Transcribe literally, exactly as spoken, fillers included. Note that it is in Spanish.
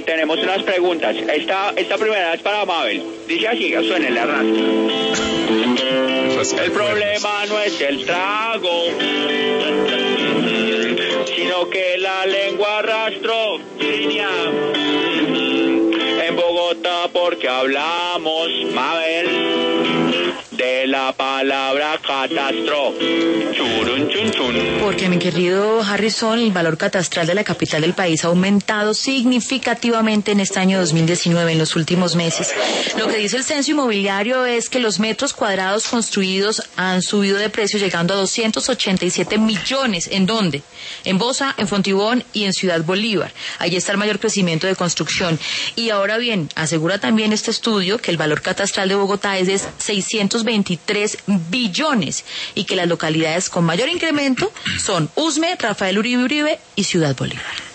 tenemos unas preguntas. Esta, esta primera es para Mabel. Dice así, suene la arranca. El problema no es el trago, sino que la lengua arrastró línea en Bogotá, porque hablamos, Mabel, de la palabra catastro. Churun, chun, chun. Porque, mi querido Harrison, el valor catastral de la capital del país ha aumentado significativamente en este año dos mil diecinueve, en los últimos meses. Lo que dice el censo inmobiliario es que los metros cuadrados construidos han subido de precio, llegando a doscientos ochenta y siete millones. ¿En dónde? En Bosa, en Fontibón y en Ciudad Bolívar. Allí está el mayor crecimiento de construcción. Y ahora bien, asegura también este estudio que el valor catastral de Bogotá es de seiscientos veintitrés billones y que las localidades con mayor incremento son Usme, Rafael Uribe Uribe y Ciudad Bolívar.